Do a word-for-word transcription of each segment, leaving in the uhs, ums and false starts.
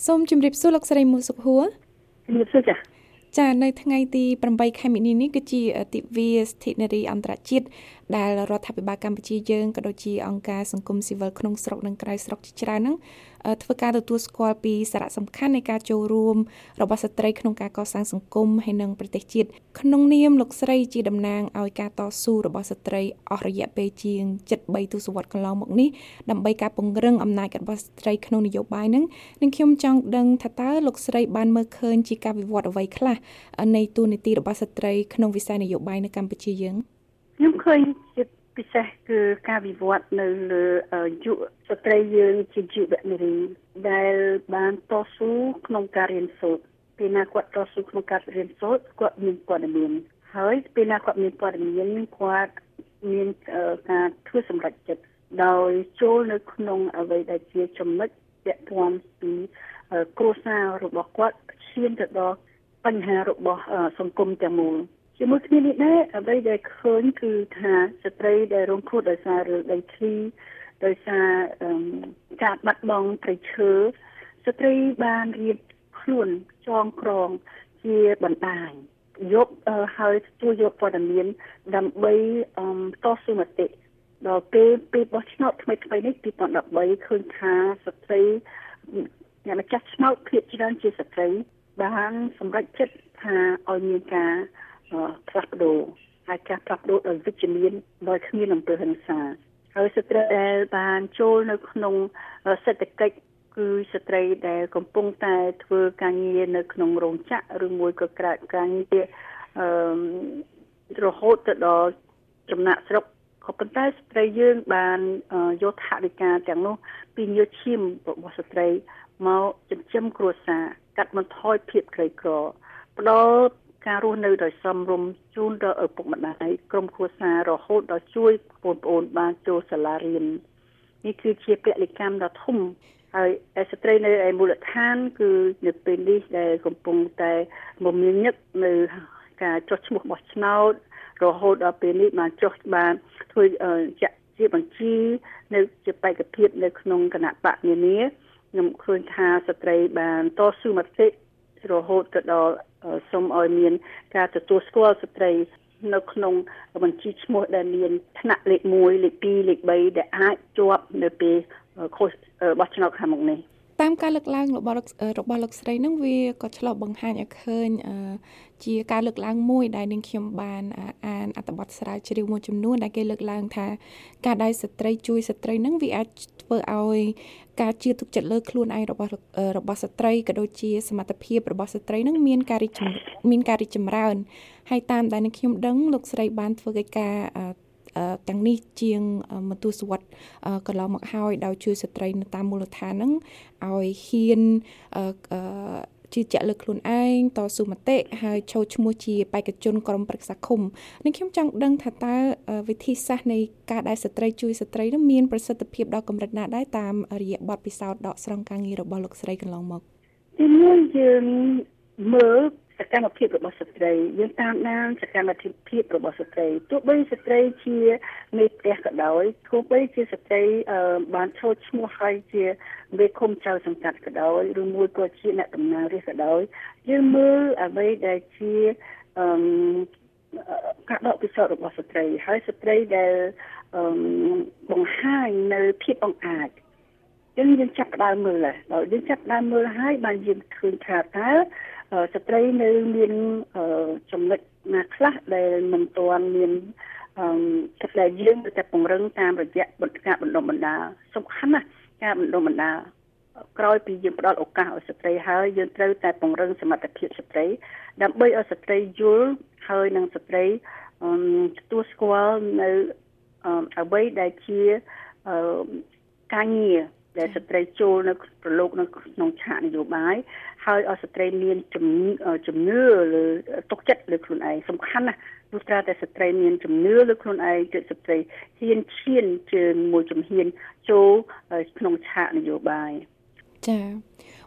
សូមជម្រាបសួរលោកស្រីមូសុខហួរជំរាបសួរចា៎ចានៅថ្ងៃទីប្រាំបីខែមីនានេះគឺជាទិវាសិទ្ធិនារីអន្តរជាតិដែលរដ្ឋាភិបាលកម្ពុជាយើងក៏ដូចជាអង្គការសង្គមស៊ីវិលក្នុងស្រុកនិងក្រៅស្រុកជាច្រើនហ្នឹងធ្វើការទទួលស្គាល់ពីសារៈសំខាន់នៃការចូលរួមរបស់ស្ត្រីក្នុងការកសាងសង្គមហើយនិងប្រទេសជាតិក្នុងនាមលោកស្រីជាតំណាងឲ្យការតស៊ូរបស់ស្ត្រីអស់រយៈពេលជាងជិតបីទសវត្សរ៍កន្លងមកនេះដើម្បីការពង្រឹងអំណាចរបស់ស្ត្រីក្នុងនយោបាយហ្នឹងនឹងខ្ញុំចង់ដឹងថាតើលោកស្រីបានមើលឃើញជាការវិវត្តអ្វីខ្លះនៃតួនាទីរបស់ស្ត្រីក្នុងវិស័យនយោបាយនៅកម្ពុជាយើងខ្ញុំឃើញជាពិសេសគឺការវិវត្តនៅលើយុវស្ត្រីយើងជាយុវនារីដែលបានតស៊ូក្នុងការរៀនសូត្រពេលណាគាត់តស៊ូក្នុងការរៀនសូត្រគាត់មានព័ត៌មានហើយពេលណាគាត់មានព័ត៌មានគាត់មានការធ្វើសម្រេចចិត្តដោយចូលនៅក្នុងអ្វីដែលជាចំណុចពាក់ព័ន្ធពីគ្រួសាររបស់គាត់ឈានទៅដល់បញ្ហារបស់សង្គមទាំងមូលជាមួយគ្នានេះដែរអ្វីដែលឃើញគឺថាស្ត្រីដែលរងគ្រោះដោយសាររឿងដីធ្លីដោយសារការបាត់បង់ព្រៃឈើស្ត្រីបានរៀបខ្លួនចងក្រងជាបណ្ដាញយកហើយជួយយកព័ត៌មានដើម្បីតស៊ូមតិដល់ពេលពេលបោះឆ្នោតថ្មីថ្មីនេះពីរពាន់ដប់បីឃើញថាស្ត្រីអ្នកម្ចាស់ឆ្នោតភាគច្រើនជាស្ត្រីបានសម្រេចចិត្តថាឲ្យមានការផ្លាស់ប្ដូរហើយការផ្លាស់ប្ដូរដោយវិជ្ជមានដោយគ្មានអំពើហិង្សាហើយស្ត្រីដែលបានចូលនៅក្នុងសេដ្ឋកិច្ចគឺស្ត្រីដែលកំពុងតែធ្វើការងារនៅក្នុងរោងចក្រឬមួយក៏ក្រៅការងារអឺរហូតទៅដល់ចំណាក់ស្រុកក៏ប៉ុន្តែស្ត្រីយើងបានយកថវិកាទាំងនោះពីញើសឈាមរបស់ស្ត្រីមកចិញ្ចឹមគ្រួសារកាត់បន្ថយភាពក្រីក្រផ្ដល់ការរស់នៅដោយសមរម្យជូនដល់ឪពុកម្ដាយក្រុមគ្រួសាររហូតដល់ជួយបងប្អូនបានចូលសាលារៀននេះគឺជាពលកម្មដ៏ធំហើយស្ត្រីនៅឯមូលដ្ឋានគឺនៅពេលនេះដែលកំពុងតែមមាញឹកនៅការចុះឈ្មោះបោះឆ្នោតរហូតដល់ពេលនេះបានចុះបានធ្វើចាក់ជាបញ្ជីនៅជាបេក្ខភាពនៅក្នុងគណៈបកនានាខ្ញុំឃើញថាស្ត្រីបានតស៊ូមតិរហូតទៅដល់សូមឲ្យមានការទទួលស្គាល់ស្ត្រីនៅក្នុងបញ្ជីឈ្មោះដែលមានថ្នាក់លេខមួយលេខពីរលេខបីដែលអាចជាប់នៅពេលខុសបោះឆ្នោតខាងមុខនេះតាមការលើកឡើងរបស់របស់លោកស្រីហ្នឹងវាក៏ឆ្លុះបង្ហាញឲ្យឃើញជាការលើកឡើងមួយដែលនាងខ្ញុំបានអានអត្ថបទស្រាវជ្រាវមួយចំនួនដែលគេលើកឡើងថាការដែលស្ត្រីជួយស្ត្រីហ្នឹងវាអាចធ្វើឲ្យការជឿទុកចិត្តលើខ្លួនឯងរបស់របស់ស្ត្រីក៏ដូចជាសមត្ថភាពរបស់ស្ត្រីហ្នឹងមានការរីកមានការរីកចម្រើនហើយតាមដែលនាងខ្ញុំដឹងលោកស្រីបានធ្វើកិច្ចការទាំងនេះជាងមួយទសវត្សរ៍កន្លងមកហើយដោយជួយស្ត្រីនៅតាមមូលដ្ឋានហ្នឹងឲ្យហ៊ានជឿជាក់លើខ្លួនឯងតស៊ូមតិហើយចូលឈ្មោះជាបេក្ខជនក្រុមប្រឹក្សាឃុំនេះខ្ញុំចង់ដឹងថាតើវិធីសាស្ត្រនៃការដែលស្ត្រីជួយស្ត្រីនោះមានប្រសិទ្ធភាពដល់កម្រិតណាដែរតាមរយៈបទពិសោធន៍ដកស្រង់ការងាររបស់លោកស្រីកន្លងមកទីមួយយើងមើលសកម្មភាពរបស់ស្ត្រីយើងតាមដានសកម្មភាពរបស់ស្ត្រីទោះបីស្ត្រីជាមេផ្ទះក៏ដោយទោះបីជាស្ត្រីបានចូលឈ្មោះហើយជាមេឃុំចៅសង្កាត់ក៏ដោយឬមួយក៏ជាអ្នកតំណាងរាស្ត្រក៏ដោយយើងមើលអ្វីដែលជាការដកពិសោធន៍របស់ស្ត្រីហើយស្ត្រីដែលបង្ហាញនៅភាពអង្អាចយើងយើងចាប់ផ្ដើមមើលហើយយើងចាប់ផ្ដើមមើលហើយបានយើងឃើញថាតើស្ត្រីនៅមានចំណុចណាខ្លះដែលមិនទាន់មានដែលយើងតែពង្រឹងតាមរយៈបន្តការបណ្ដុំបណ្ដាលសំខាន់ណាស់ការបណ្ដុំបណ្ដាលក្រោយពីយើងផ្ដល់ឱកាសឲ្យស្ត្រីហើយយើងត្រូវតែពង្រឹងសមត្ថភាពស្ត្រីដើម្បីឲ្យស្ត្រីយល់ហើយនឹងស្ត្រីទទួលស្គាល់នៅអ្វីដែលជាការងារដែលស្ត្រីចូលនៅប្រឡូកនៅក្នុងឆាកនយោបាយហើយឲ្យស្ត្រីមានជំនឿលើទុកចិត្តលើខ្លួនឯងសំខាន់ណាស់ព្រោះតែស្ត្រីមានជំនឿលើខ្លួនឯងគឺស្ត្រីហ៊ានឈានជើងមួយជំហានចូលក្នុងឆាកនយោបាយចា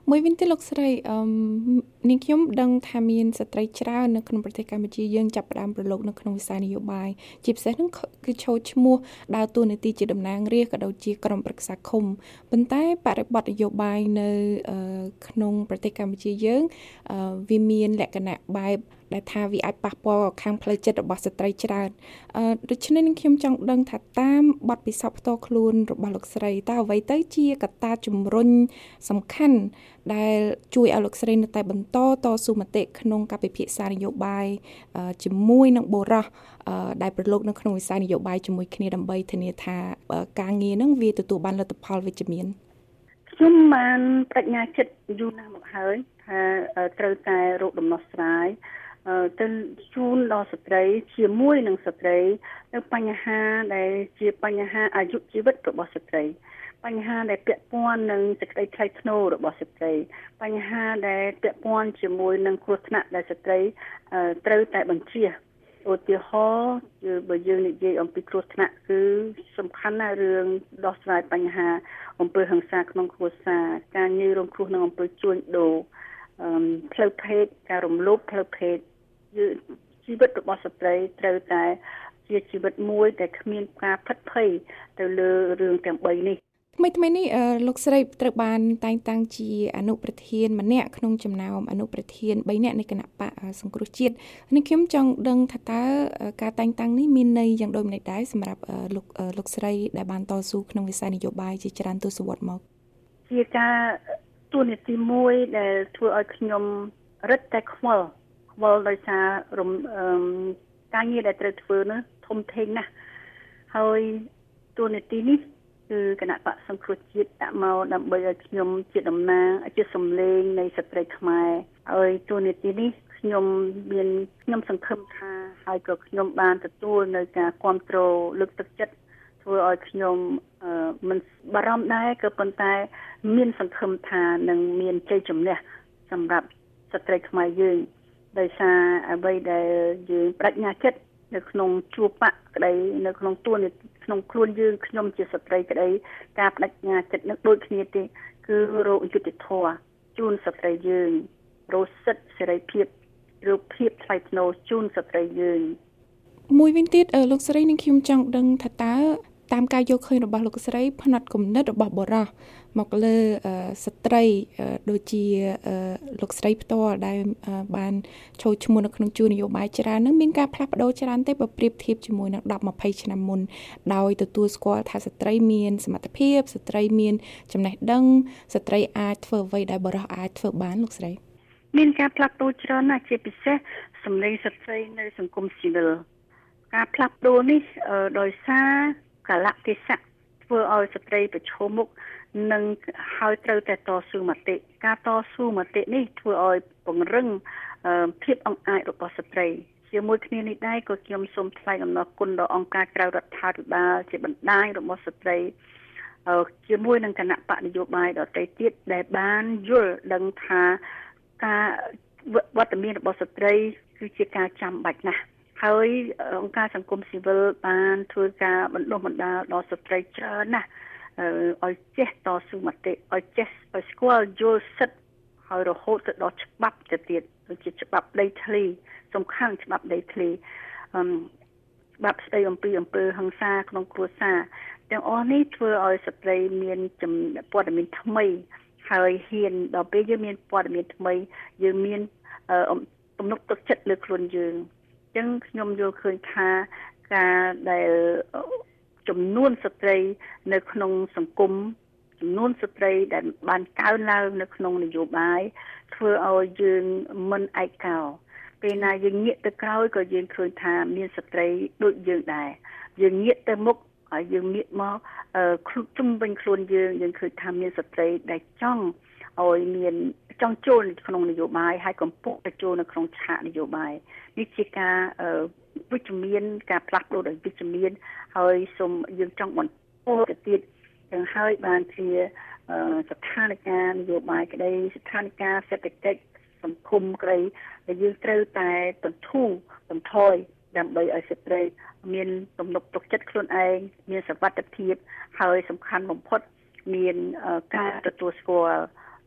មួយវិញទៀតលោកស្រីអឺនាងខ្ញុំដឹងថាមានស្ត្រីច្រើននៅក្នុងប្រទេសកម្ពុជាយើងចាប់ផ្ដើមប្រឡូកនៅក្នុងវិស័យនយោបាយជាពិសេសហ្នឹងគឺចូលឈ្មោះដើរតួនាទីជាតំណាងរាស្ត្រក៏ដូចជាក្រុមប្រឹក្សាឃុំប៉ុន្តែបរិបទនយោបាយនៅក្នុងប្រទេសកម្ពុជាយើងវាមានលក្ខណៈបែបដែលថាវាអាចប៉ះពាល់ខាងផ្លូវចិត្តរបស់ស្ត្រីច្រើនអឺដូច្នេះនឹងខ្ញុំចង់ដឹងថាតាមបទពិសោធន៍ផ្ទាល់ខ្លួនរបស់លោកស្រីតើអ្វីទៅជាកត្តាជំរុញសំខាន់ដែលជួយឲ្យលោកស្រីនៅតែបន្តតស៊ូមតិក្នុងការពិភាក្សានយោបាយជាមួយនឹងបុរសដែលប្រឡូកនៅក្នុងវិស័យនយោបាយជាមួយគ្នាដើម្បីធានាថាការងារនឹងវាទទួលបានលទ្ធផលវិជ្ជមានខ្ញុំបានបញ្ញាចិត្តយូរណាស់មកហើយថាត្រូវតែរកដំណោះស្រាយទៅជូនដល់ស្ត្រីជាមួយនឹងស្ត្រីនៅបញ្ហាដែលជាបញ្ហាអាយុជីវិតរបស់ស្ត្រីបញ្ហាដែលពាក់ព័ន្ធនឹងសេចក្តីថ្លៃថ្នូររបស់ស្ត្រីបញ្ហាដែលពាក់ព័ន្ធជាមួយនឹងគ្រោះថ្នាក់ដែលស្ត្រីត្រូវតែបញ្ជាឧទាហរណ៍គឺបើយើងនិយាយអំពីគ្រោះថ្នាក់គឺសំខាន់ណាស់រឿងដោះស្រាយបញ្ហាអំពើហិង្សាក្នុងគ្រួសារការងាយរងគ្រោះនឹងអំពើជួញដូរផ្លូវភេទការរំលោភផ្លូវភេទជីវិតរបស់ស្ត្រីត្រូវតែជាជីវិតមួយដែលគ្មានការផិតភ័យទៅលើរឿងទាំងបីនេះថ្មីថ្មីនេះលោកស្រីត្រូវបានតែងតាំងជាអនុប្រធានម្នាក់ក្នុងចំណោមអនុប្រធានបីនាក់នៃគណៈបកសង្គ្រោះជាតិនេះខ្ញុំចង់ដឹងថាតើការតែងតាំងនេះមានន័យយ៉ាងដូចម្តេចដែរសម្រាប់លោកលោកស្រីដែលបានតស៊ូក្នុងវិស័យនយោបាយជាច្រើនទសវត្សរ៍មកជាការទូនាទីមួយដែលធ្វើឲ្យខ្ញុំរឹតតែខ្វល់ខ្វល់ដោយសាររំការងារដែលត្រូវធ្វើនោះធំធេងណាស់ហើយទូនាទីនេះគឺគណៈបកសង្គ្រោះជាតិដាក់មកដើម្បីឲ្យខ្ញុំជាតំណាងជាសម្លេងនៃស្ត្រីខ្មែរហើយទូនាទីនេះខ្ញុំមានខ្ញុំសង្ឃឹមថាហើយក៏ខ្ញុំបានទទួលនៅការគាំទ្រលើកទឹកចិត្តធ្វើឲ្យខ្ញុំមិនបារម្ភដែរក៏ប៉ុន្តែមានសង្ឃឹមថានឹងមានជ័យជំនះសម្រាប់ស្ត្រីខ្មែរយើងដោយសារអ្វីដែលយើងបញ្ញាចិត្តនៅក្នុងជួរបកក្តីនៅក្នុងទួនាទីក្នុងខ្លួនយើងខ្ញុំជាស្ត្រីក្តីការបដិញ្ញាចិត្តនឹងដូចគ្នាទេគឺរកយុត្តិធម៌ជូនស្ត្រីយើងរកសិទ្ធិសេរីភាពរូបភាពថ្លៃថ្នូរជូនស្ត្រីយើងមួយវិញទៀតលោកស្រីនឹងខ្ញុំចង់ដឹងថាតើតាមការយកឃើញរបស់លោកស្រីផ្នែកគំនិតរបស់បុរសមកលើស្ត្រីដូចជាលោកស្រីផ្ទាល់ដែលបានចូលឈ្មោះនៅក្នុងជួរនយោបាយច្រើននឹងមានការផ្លាស់ប្ដូរច្រើនទេបើប្រៀបធៀបជាមួយនឹងដប់ម្ភៃឆ្នាំមុនដោយទទួលស្គាល់ថាស្ត្រីមានសមត្ថភាពស្ត្រីមានចំណេះដឹងស្ត្រីអាចធ្វើអ្វីដែលបុរសអាចធ្វើបានលោកស្រីមានការផ្លាស់ប្ដូរច្រើនណាស់ជាពិសេសសម្លេងស្ត្រីនៅសង្គមស៊ីវិលការផ្លាស់ប្ដូរនេះដោយសារកាលៈទេសៈធ្វើឲ្យស្ត្រីប្រឈមមុខនឹងហើយត្រូវតែតស៊ូមតិការតស៊ូមតិនេះធ្វើឲ្យពង្រឹងភាពអង្អាចរបស់ស្ត្រីជាមួយគ្នានេះដែរក៏ខ្ញុំសូមថ្លែងអំណរគុណដល់អង្គការក្រៅរដ្ឋាភិបាលជាបណ្ដាញរបស់ស្ត្រីជាមួយនឹងគណៈបកនយោបាយដទៃទៀតដែលបានយល់ដឹងថាការវត្តមានរបស់ស្ត្រីគឺជាការចាំបាច់ណាស់ហើយអង្គការសង្គមស៊ីវិលបានធ្វើការបណ្ដុះបណ្ដាលដល់ស្ត្រីច្រើនណាស់ឲ្យចេះតស៊ូមតិឲ្យចេះឲ្យស្គាល់យល់សិទ្ធិហើយរហូតទៅដល់ច្បាប់ទៅទៀតដូចជាច្បាប់ដីធ្លីសំខាន់ច្បាប់ដីធ្លីអឺច្បាប់ស្ដីអំពីអំពើហិង្សាក្នុងគ្រួសារទាំងអស់នេះធ្វើឲ្យស្ត្រីមានព័ត៌មានថ្មីហើយហ៊ានដល់ពេលយើងមានព័ត៌មានថ្មីយើងមានទំនុកទឹកចិត្តលើខ្លួនយើងអញ្ចឹងខ្ញុំយល់ឃើញថាការដែលចំនួនស្ត្រីនៅក្នុងសង្គមចំនួនស្ត្រីដែលបានកើនឡើងនៅក្នុងនយោបាយធ្វើឲ្យយើងមិនឯកោពេលណាយើងងាកទៅក្រោយក៏យើងឃើញថាមានស្ត្រីដូចយើងដែរយើងងាកទៅមុខហើយយើងងាកមកជុំវិញខ្លួនយើងយើងឃើញថាមានស្ត្រីដែលចង់ឲ្យមានចង់ចូលក្នុងនយោបាយហើយកំពុងតែចូលនៅក្នុងឆាកនយោបាយនេះជាការវិជ្ជមានការផ្លាស់ប្ដូរដោយវិជ្ជមានហើយសូមយើងចង់បន្តទៅទៀតទាំងហើយបានជាស្ថានភាពនយោបាយក្តីស្ថានភាពសេដ្ឋកិច្ចសង្គមក្តីដែលយើងត្រូវតែបន្ធូរបន្ថយដើម្បីឲ្យស្ត្រីមានទំនុកទុកចិត្តខ្លួនឯងមានសុវត្ថិភាពហើយសំខាន់បំផុតមានការទទួលស្គាល់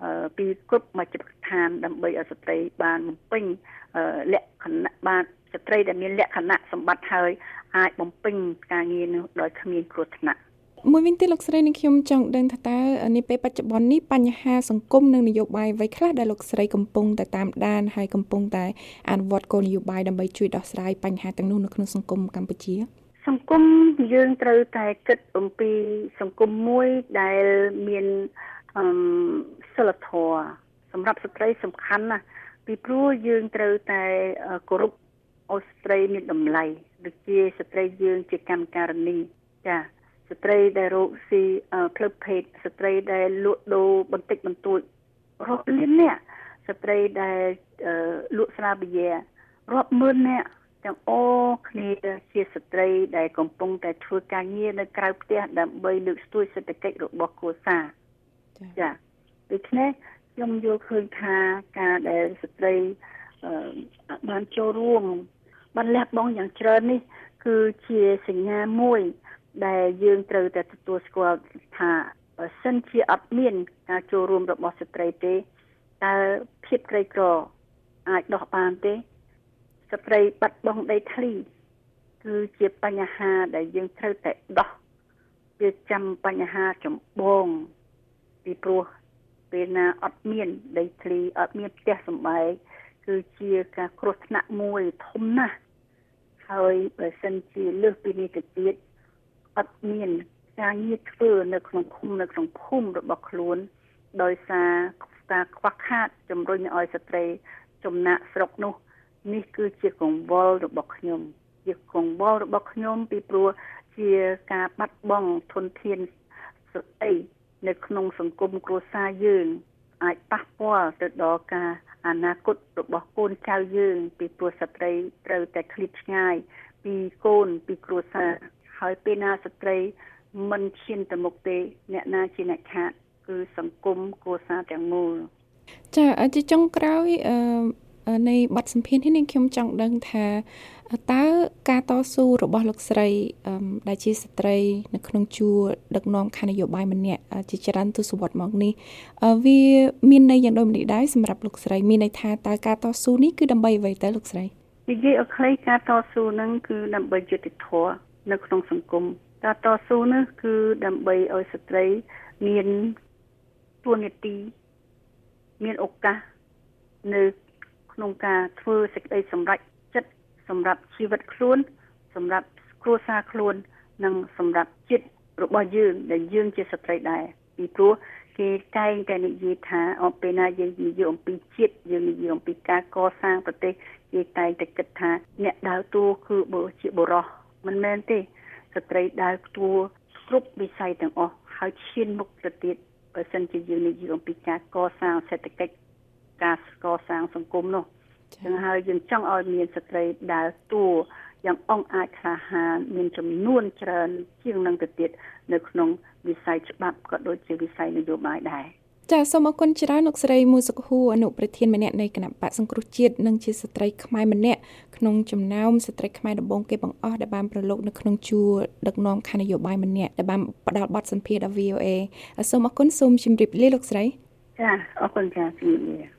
ពីគ្រប់មជ្ឈដ្ឋានដើម្បីឲ្យស្ត្រីបានបំពេញលក្ខណៈបានស្ត្រីដែលមានលក្ខណៈសម្បត្តិហើយអាចបំពេញការងារនោះដោយគ្មានគ្រោះថ្នាក់មួយវិញទៀតលោកស្រីនឹងខ្ញុំចង់ដឹងថាតើនាពេលបច្ចុប្បន្ននេះបញ្ហាសង្គមនិងនយោបាយអ្វីខ្លះដែលលោកស្រីកំពុងតែតាមដានហើយកំពុងតែអនុវត្តគោលនយោបាយដើម្បីជួយដោះស្រាយបញ្ហាទាំងនោះនៅក្នុងសង្គមកម្ពុជាសង្គមយើងត្រូវតែគិតអំពីសង្គមមួយដែលមានអឺសិលធម៌សម្រាប់ស្ត្រីសំខាន់ណាស់ពីព្រោះយើងត្រូវតែគោរពឲ្យស្ត្រីមានតម្លៃដូចជាស្ត្រីយើងជាកម្មការិនីចាស្ត្រីដែលរកស៊ីផ្លូវភេទស្ត្រីដែលលក់ដូរបន្តិចបន្តួចរាប់លានអ្នកស្ត្រីដែលលក់ស្រាបៀររាប់ម៉ឺនអ្នកទាំងអស់គ្នាជាស្ត្រីដែលកំពុងតែធ្វើការងារនៅក្រៅផ្ទះដើម្បីលើកស្ទួយសេដ្ឋកិច្ចរបស់គ្រួសារចាដូច្នេះខ្ញុំយល់ឃើញថាការដែលស្ត្រីបានចូលរួមបានលះបង់យ៉ាងច្រើននេះគឺជាសញ្ញាមួយដែលយើងត្រូវតែទទួលស្គាល់ថាបើសិនជាអត់មានការចូលរួមរបស់ស្ត្រីទេតើភាពក្រីក្រអាចដោះបានទេស្ត្រីបាត់បង់ដីធ្លីគឺជាបញ្ហាដែលយើងត្រូវតែដោះវាចាំបញ្ហាចម្បងពីព្រោះពេលណាអត់មានដីធ្លីអត់មានផ្ទះសម្បែងគឺជាការគ្រោះថ្នាក់មួយធំណាស់ហើយបើសិនជាលើសពីនេះទៅទៀតអត់មានការងារធ្វើនៅក្នុងឃុំនៅក្នុងភូមិរបស់ខ្លួនដោយសារការខ្វះខាតជំរុញឲ្យស្ត្រីចំណាក់ស្រុកនោះនេះគឺជាកង្វល់របស់ខ្ញុំជាកង្វល់របស់ខ្ញុំពីព្រោះជាការបាត់បង់ធនធានស្ត្រីនៅក្នុងសង្គមគ្រួសារយើងអាចប៉ះពាល់ទៅដល់ការអនាគតរបស់កូនចៅយើងពីព្រោះស្ត្រីត្រូវតែឃ្លាតឆ្ងាយពីកូនពីគ្រួសារហើយពេលណាស្ត្រីមិនឈានទៅមុខទេអ្នកណាជាអ្នកខាតគឺសង្គមគ្រួសារទាំងមូលចាជាចុងក្រោយអឺនៃបទសម្ភាសន៍នេះនាងខ្ញុំចង់ដឹងថាតើការតស៊ូរបស់លោកស្រីដែលជាស្ត្រីនៅក្នុងជួរដឹកនាំខាងនយោបាយម្នាក់ជាច្រើនទសវត្សរ៍មកនេះវាមានន័យយ៉ាងដូចម្តេចដែរសម្រាប់លោកស្រីមានន័យថាតើការតស៊ូនេះគឺដើម្បីអ្វីទៅលោកស្រីនិយាយឲ្យខ្លីការតស៊ូហ្នឹងគឺដើម្បីយុត្តិធម៌នៅក្នុងសង្គមការតស៊ូនេះគឺដើម្បីឲ្យស្ត្រីមានទួនាទីមានឱកាសនៅក្នុងការធ្វើសេចក្តីសម្រេចចិត្តសម្រាប់ជីវិតខ្លួនសម្រាប់គ្រួសារខ្លួននិងសម្រាប់ជាតិរបស់យើងដែលយើងជាស្ត្រីដែរពីព្រោះគេតែងតែនិយាយថាអបពេលណាយើងនិយាយអំពីជាតិយើងនិយាយអំពីការកសាងប្រទេសគេតែងតែគិតថាអ្នកដើរតួគឺបើជាបុរសមិនមែនទេស្ត្រីដើរតួគ្រប់វិស័យទាំងអស់ហើយឈានមុខទៅទៀតបើសិនជាយើងនិយាយអំពីការកសាងសេដ្ឋកិច្ចការកសាងសង្គមនោះចឹងហើយយើងចង់ឲ្យមានស្ត្រីដើរតួយ៉ាងអង់អាចក្លាហានមានចំនួនច្រើនជាងនឹងទៅទៀតនៅក្នុងវិស័យច្បាប់ក៏ដូចជាវិស័យនយោបាយដែរចាសសូមអរគុណច្រើនលោកស្រីមូសុខួរអនុប្រធានម្នាក់នៃគណៈបក្សសង្គ្រោះជាតិនិងជាស្ត្រីខ្មែរម្នាក់ក្នុងចំណោមស្ត្រីខ្មែរដំបូងគេបង្អស់ដែលបានប្រឡូកនៅក្នុងជួរដឹកនាំខាងនយោបាយម្នាក់ដែលបានផ្ដល់បទសម្ភាសន៍ដល់ វី អូ អេ សូមអរគុណសូមជម្រាបលាលោកស្រីចាអរគុណចាជម្រាបលា